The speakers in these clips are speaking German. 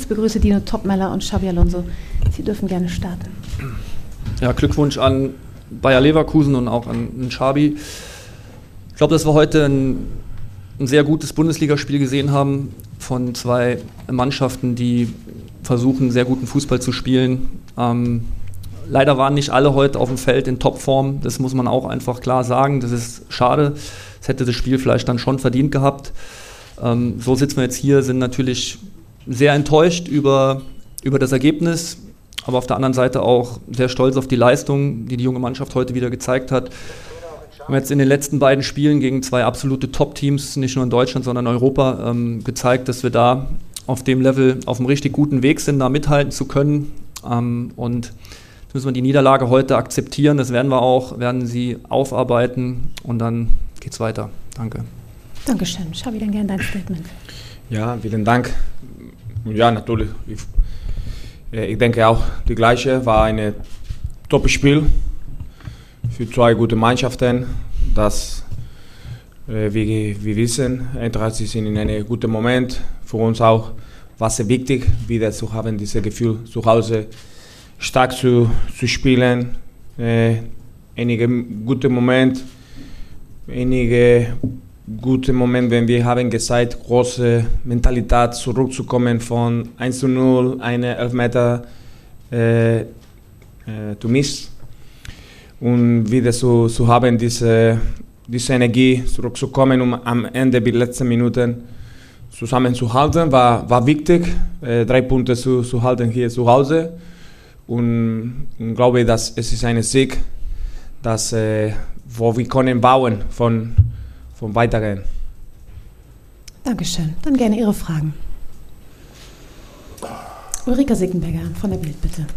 Ich begrüße Dino Topmeller und Xabi Alonso. Sie dürfen gerne starten. Ja, Glückwunsch an Bayer Leverkusen und auch an Xabi. Ich glaube, dass wir heute ein sehr gutes Bundesligaspiel gesehen haben von zwei Mannschaften, die versuchen, sehr guten Fußball zu spielen. Leider waren nicht alle heute auf dem Feld in Topform, das muss man auch einfach klar sagen. Das ist schade, das hätte das Spiel vielleicht dann schon verdient gehabt. So sitzen wir jetzt hier, sind natürlich sehr enttäuscht über das Ergebnis, aber auf der anderen Seite auch sehr stolz auf die Leistung, die die junge Mannschaft heute wieder gezeigt hat. Wir haben jetzt in den letzten beiden Spielen gegen zwei absolute Top-Teams, nicht nur in Deutschland, sondern in Europa, gezeigt, dass wir da auf dem Level auf einem richtig guten Weg sind, da mithalten zu können. Und jetzt müssen wir die Niederlage heute akzeptieren. Das werden wir auch, werden sie aufarbeiten und dann geht's weiter. Danke. Dankeschön. Xabi, dann gerne dein Statement. Ja, vielen Dank. Ja, natürlich. Ich denke auch, die gleiche war ein Top-Spiel für zwei gute Mannschaften. Das, wie wir wissen, Eintracht ist in einem guten Moment. Für uns auch war es wichtig, wieder zu haben, dieses Gefühl, zu Hause stark zu spielen. Einige gute Momente, wenn wir haben gesagt, große Mentalität zurückzukommen von 1:0, eine Elfmeter zu miss und wieder zu haben, diese Energie zurückzukommen, um am Ende die letzten Minuten zusammenzuhalten, war wichtig, 3 Punkte zu halten hier zu Hause und glaube, dass es ist ein Sieg, dass, wo wir können bauen von weitergehen. Dankeschön. Dann gerne Ihre Fragen. Ulrika Sickenberger von der Bild, bitte.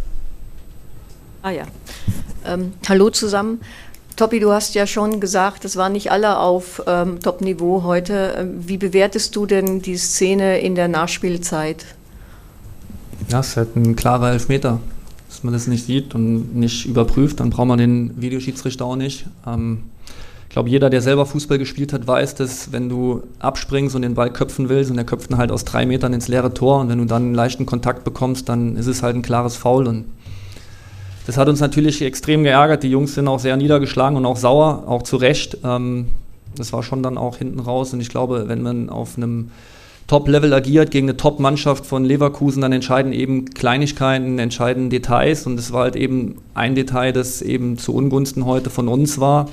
Hallo zusammen. Topi, du hast ja schon gesagt, es waren nicht alle auf Top-Niveau heute. Wie bewertest du denn die Szene in der Nachspielzeit? Ja, es ist halt ein klarer Elfmeter. Dass man das nicht sieht und nicht überprüft, dann braucht man den Videoschiedsrichter auch nicht. Ich glaube, jeder, der selber Fußball gespielt hat, weiß, dass wenn du abspringst und den Ball köpfen willst und der köpft ihn halt aus 3 Metern ins leere Tor und wenn du dann einen leichten Kontakt bekommst, dann ist es halt ein klares Foul und das hat uns natürlich extrem geärgert. Die Jungs sind auch sehr niedergeschlagen und auch sauer, auch zu Recht. Das war schon dann auch hinten raus und ich glaube, wenn man auf einem Top-Level agiert gegen eine Top-Mannschaft von Leverkusen, dann entscheiden eben Kleinigkeiten, entscheiden Details und das war halt eben ein Detail, das eben zu Ungunsten heute von uns war.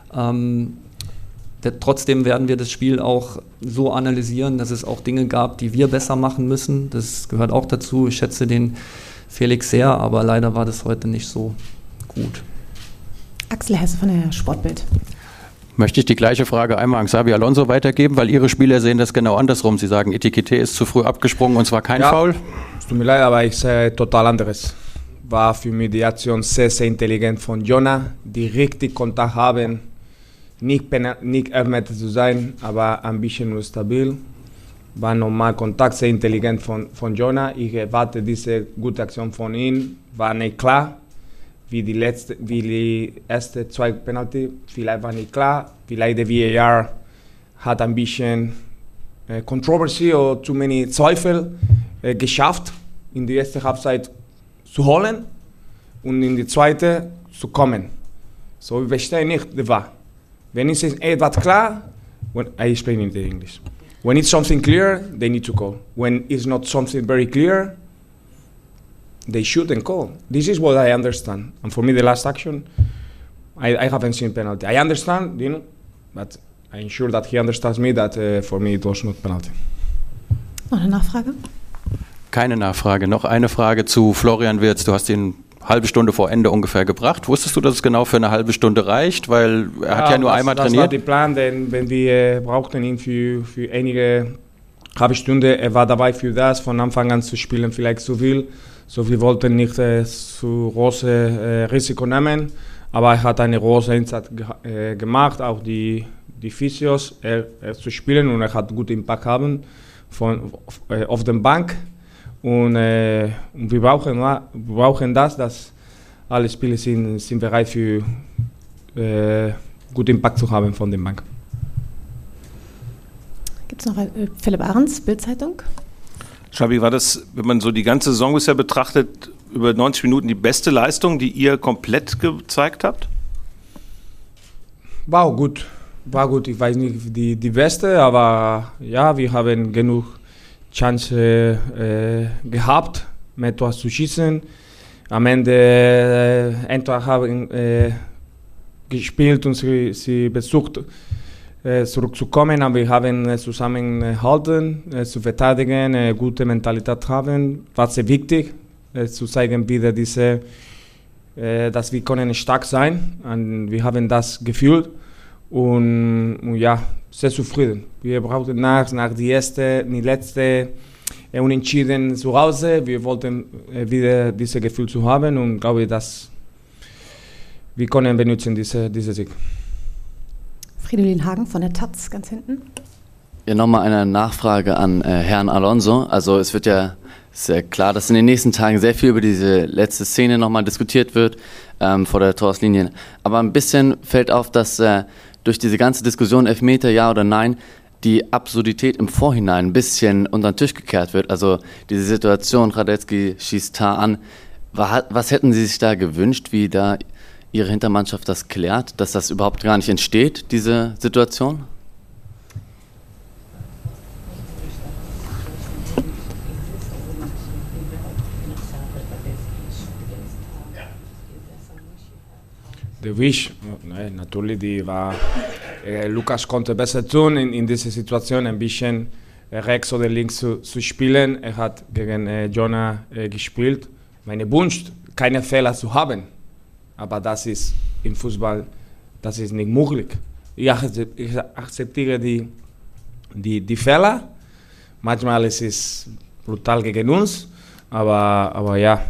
Trotzdem werden wir das Spiel auch so analysieren, dass es auch Dinge gab, die wir besser machen müssen. Das gehört auch dazu. Ich schätze den Felix sehr, aber leider war das heute nicht so gut. Axel Hesse von der Sportbild. Möchte ich die gleiche Frage einmal an Xabi Alonso weitergeben, weil Ihre Spieler sehen das genau andersrum. Sie sagen, Etikette ist zu früh abgesprungen und zwar kein Foul. Es tut mir leid, aber ich sehe total anderes. War für mich die Aktion sehr, sehr intelligent von Jonah, die richtig Kontakt haben, nicht Elfmeter zu sein, aber ein bisschen nur stabil. War normal Kontakt, sehr intelligent von Jonah. Ich erwarte diese gute Aktion von ihm. War nicht klar, wie die erste 2 Penalty. Vielleicht war nicht klar. Vielleicht der VAR hat ein bisschen Controversy oder zu many Zweifel geschafft, in die erste Halbzeit zu holen und in die zweite zu kommen. So, ich verstehe nicht, was war. Wenn es etwas klar, I explain it in English. When it's something clear, they need to call. When it's not something very clear, they shouldn't call. This is what I understand. And for me, the last action, I haven't seen penalty. I understand, but I'm sure that he understands me that for me it was not penalty. Noch eine Nachfrage? Keine Nachfrage. Noch eine Frage zu Florian Wirtz. Du hast ihn halbe Stunde vor Ende ungefähr gebracht. Wusstest du, dass es genau für eine halbe Stunde reicht? Weil er hat ja nur einmal trainiert. Das war der Plan, denn wenn wir brauchten ihn für einige halbe Stunde. Er war dabei für das, von Anfang an zu spielen, vielleicht zu viel. So, wir wollten nicht zu große Risiko nehmen. Aber er hat eine große Einsatz gemacht, auch die Physios zu spielen. Und er hat guten Impact haben auf der Bank. Und wir brauchen dass alle Spieler sind bereit für guten Impact zu haben von der Bank. Gibt es noch Philipp Ahrens, Bild-Zeitung? Xabi, war das, wenn man so die ganze Saison bisher betrachtet, über 90 Minuten die beste Leistung, die ihr komplett gezeigt habt? War auch gut. War gut. Ich weiß nicht die beste, aber ja, wir haben genug Chance gehabt, mehr Tor zu schießen. Am Ende Eintracht haben gespielt und sie versucht zurückzukommen, aber wir haben zusammengehalten, zu verteidigen, gute Mentalität haben, war sehr wichtig, zu zeigen wieder dass wir können stark sein und wir haben das gefühlt und ja, sehr zufrieden. Wir brauchten nach die letzte Unentschieden zu Hause, wir wollten wieder dieses Gefühl zu haben und glaube, dass wir können benutzen diese Sieg. Fridolin Hagen von der Taz, ganz hinten. Ja, nochmal eine Nachfrage an Herrn Alonso. Also es wird ja sehr klar, dass in den nächsten Tagen sehr viel über diese letzte Szene nochmal diskutiert wird vor der Torslinie. Aber ein bisschen fällt auf, dass durch diese ganze Diskussion Elfmeter, ja oder nein, die Absurdität im Vorhinein ein bisschen unter den Tisch gekehrt wird. Also diese Situation, Radetzky schießt Tar an. Was hätten Sie sich da gewünscht, wie da Ihre Hintermannschaft das klärt, dass das überhaupt gar nicht entsteht, diese Situation? Der Wisch, natürlich, die war, Lukas konnte besser tun, in dieser Situation ein bisschen rechts oder links zu spielen. Er hat gegen Jonah gespielt. Mein Wunsch, keine Fehler zu haben. Aber das ist im Fußball, das ist nicht möglich. Ich akzeptiere die Fehler. Manchmal ist es brutal gegen uns, aber ja,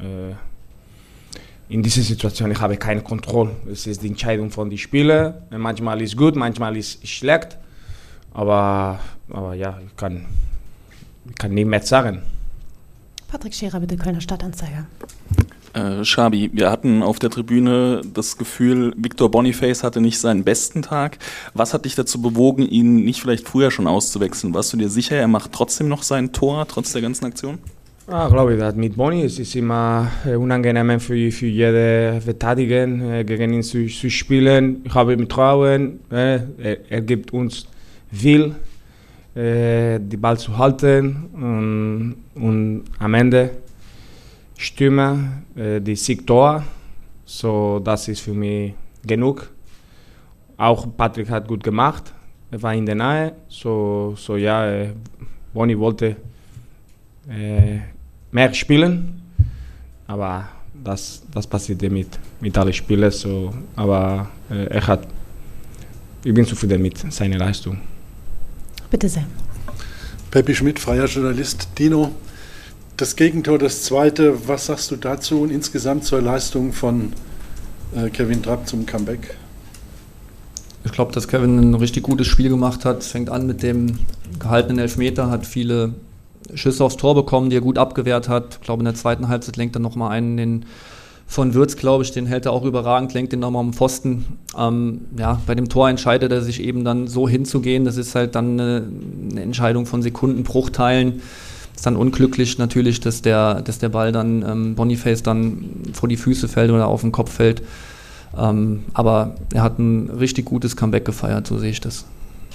in dieser Situation ich habe keine Kontrolle. Es ist die Entscheidung von den Spielern. Manchmal ist gut, manchmal ist schlecht. Aber ja, ich kann nicht mehr sagen. Patrick Scherer, bitte, Kölner Stadtanzeiger. Xabi, wir hatten auf der Tribüne das Gefühl, Victor Boniface hatte nicht seinen besten Tag. Was hat dich dazu bewogen, ihn nicht vielleicht früher schon auszuwechseln? Warst du dir sicher, er macht trotzdem noch sein Tor, trotz der ganzen Aktion? Ja, glaube ich, dass mit Boni es ist immer unangenehm für jeden Verteidiger, gegen ihn zu spielen. Ich habe ihm Trauen, er gibt uns viel, die Ball zu halten und am Ende Stimme, die Siegtor, so das ist für mich genug. Auch Patrick hat gut gemacht, er war in der Nähe, so ja, Boni wollte mehr spielen, aber das passiert mit allen Spielern, so, aber ich bin zufrieden mit seiner Leistung. Bitte sehr. Peppi Schmidt, freier Journalist. Dino, das Gegentor, das zweite, was sagst du dazu und insgesamt zur Leistung von Kevin Trapp zum Comeback? Ich glaube, dass Kevin ein richtig gutes Spiel gemacht hat. Es fängt an mit dem gehaltenen Elfmeter, hat viele Schüsse aufs Tor bekommen, die er gut abgewehrt hat. Ich glaube, in der zweiten Halbzeit lenkt er nochmal einen, den von Würz, glaube ich, den hält er auch überragend, lenkt den nochmal um den Pfosten. Ja, bei dem Tor entscheidet er sich eben dann so hinzugehen. Das ist halt dann eine Entscheidung von Sekundenbruchteilen. Ist dann unglücklich natürlich, dass der Ball dann Boniface dann vor die Füße fällt oder auf den Kopf fällt. Aber er hat ein richtig gutes Comeback gefeiert, so sehe ich das.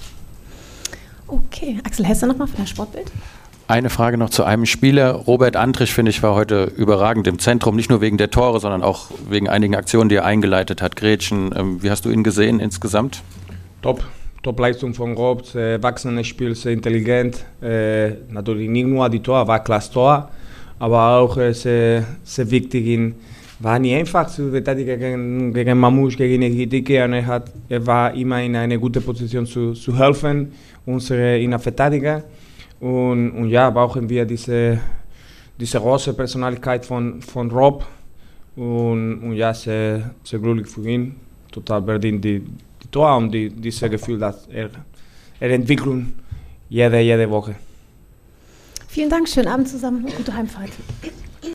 Okay, Axel Hesse nochmal von der Sportbild. Eine Frage noch zu einem Spieler. Robert Andrich, finde ich, war heute überragend im Zentrum, nicht nur wegen der Tore, sondern auch wegen einigen Aktionen, die er eingeleitet hat. Gretchen, wie hast du ihn gesehen insgesamt? Top-Leistung von Rob, wachsendes Spiel, sehr intelligent. Natürlich nicht nur die Tor, war klasse Tor, aber auch sehr wichtig. War nicht einfach zu verteidigen gegen Mamouche, gegen Ekitike. Er war immer in einer guten Position zu helfen, unsere Innenverteidiger. Und ja, brauchen wir diese große Personalität von Rob. Und ja, sehr glücklich für ihn. Total verdient die Tor und dieses Gefühl, dass er entwickelt jede Woche. Vielen Dank, schönen Abend zusammen und gute Heimfahrt.